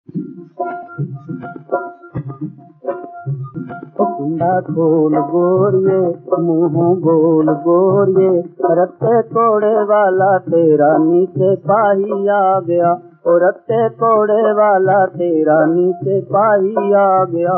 कुंडा खोल गोरिए मुंह बोल गोरिए रत्ते कोड़े वाला तेरा नीचे पाही आ गया। ओ रत्ते कोड़े वाला तेरा नीचे पाही आ गया।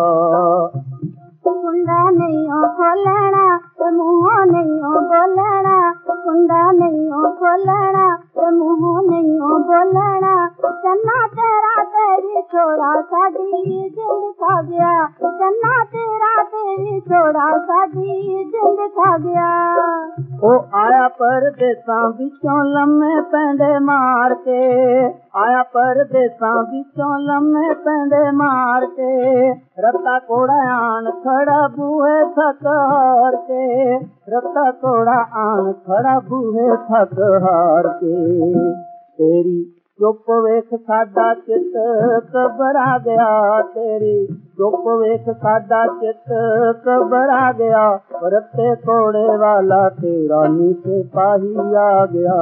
कुंडा नहीं खोलना ते मुंह नहीं बोलना, कुंडा नहीं खोलना ते मुंह नहीं बोलना। चन्ना तेरा तेरी छोड़ा साडी जिंद खा गया, चन्ना तेरा तेरी छोड़ा साडी जिंद खा गया। ओ आया परदेसां विचों लम्हे पैंदे मार के, आया परदेसां विचों लम्हे पैंदे मार के। रत्ता कोड़ा आन खड़ा बूहे थक हार के, रत्ता कोड़ा आन खड़ा बूहे थक हार के। तेरी चुप वेख साडा चित घबरा गया, तेरी चुप वेख साडा चित घबरा गया। रत्ते कोड़े वाला तेरा नीचे पाही आ गया।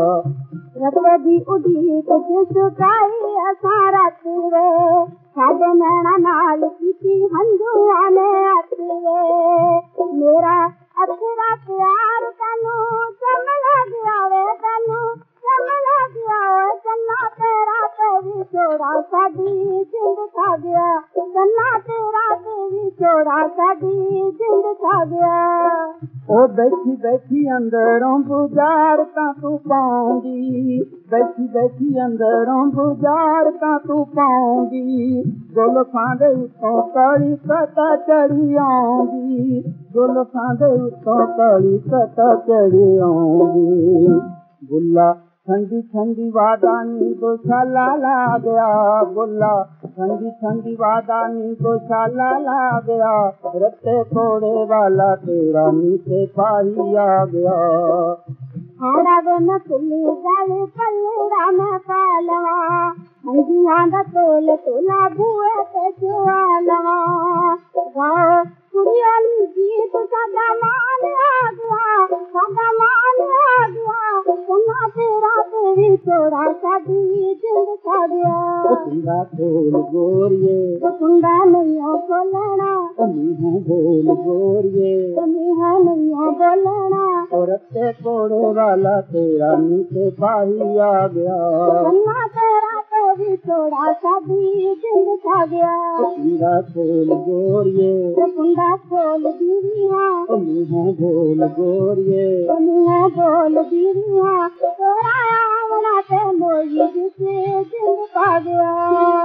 रत्ते दी उड़ीक चुकाई असां रात वे, साडे नैना नाल कीती हंझुआं ने हथ वे। मेरा अथरा प्यार तैनू चम लग्या वे, तैनू चम लग्या वे। चन्ना तेरा तेरी छोड़ा साडी जिंद खा गया, चन्ना तेरा तेरी छोड़ा साडी जिंद खा गया। ओ बैठी बैठी अंदरों बुझार तां तू पाऊंगी, बैठी बैठी अंदरों बुझार तां तू पाऊंगी। जुल्फां दे उत्तों काली कता चढ़ी आऊंगी, जुल्फां दे उत्तों काली कता चढ़ी आऊंगी। बुल्ला ठंडी ठंडी वादानी गौशाला ला गया, बुल्ला ठंडी ठंडी वादानी गौशाला ला गया। रत्ते कोड़े वाला तेरा नीचे पाही आ गया। हाड़ा वे नकली गल पल्लड़ा में पालवा, हंजियां दा तोल तोला बूए ते चुआलवा। गाओ कुड़ियां नी गीत साडा मान आ गया, साडा मान आ गया। चन्ना तेरा तेरी छोड़ा साडी जिंद खा गया। कुंडा खोल गोरिए कुंडा नहीं खोलना, मुंह बोल गोरिए मुंह नहीं बोलना। रत्ते कोड़े वाला तेरा नीचे पाही आ गया। चन्ना तेरा तेरी छोड़ा साडी जिंद खा गया। कुंडा खोल गोरिए कुंडा खोल दीरिया, मुंह बोल गोरिए मुंह बोल दीरिया। तोरा आवड़ा ते मोई जिसे जिंद खा गया।